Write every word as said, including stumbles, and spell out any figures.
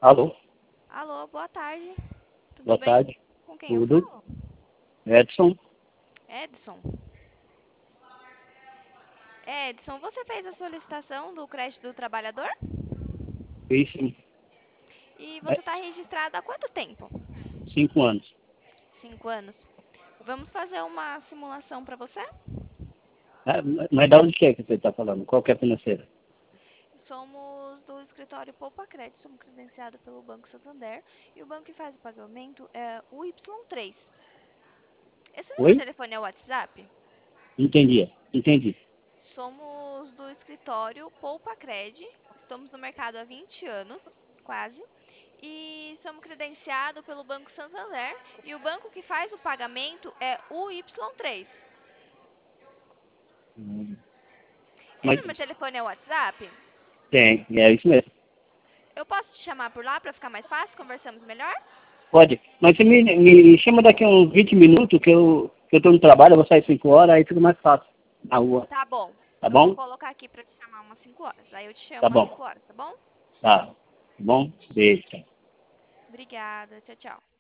Alô, Alô, boa tarde. Tudo boa bem? tarde. Com quem eu Tudo? falo? Edson? Edson. Edson, você fez a solicitação do crédito do trabalhador? Fiz E é, você está registrado há quanto tempo? cinco anos. Cinco anos. Vamos fazer uma simulação para você? É, mas da onde que é que você está falando? Qual que é a financeira? Somos do escritório Poupa Crédito, somos credenciados pelo Banco Santander e o banco que faz o pagamento é o Y três. Esse número de Oi? telefone é o WhatsApp? Entendi, entendi. Somos do escritório Poupa Cred, estamos no mercado há vinte anos, quase, e somos credenciados pelo Banco Santander, e o banco que faz o pagamento é o Y três. Hum, Esse Mas número de telefone é o WhatsApp? tem, é isso mesmo. Eu posso te chamar por lá para ficar mais fácil? Conversamos melhor? Pode. Mas você me, me chama daqui a uns vinte minutos que eu que eu estou no trabalho, eu vou sair cinco horas, aí fica mais fácil na rua. Tá bom. Tá Eu vou bom? colocar aqui para te chamar umas cinco horas. Aí eu te chamo Tá umas bom. cinco horas, tá bom? Tá. Tá bom? Beijo. Obrigada. Tchau, tchau.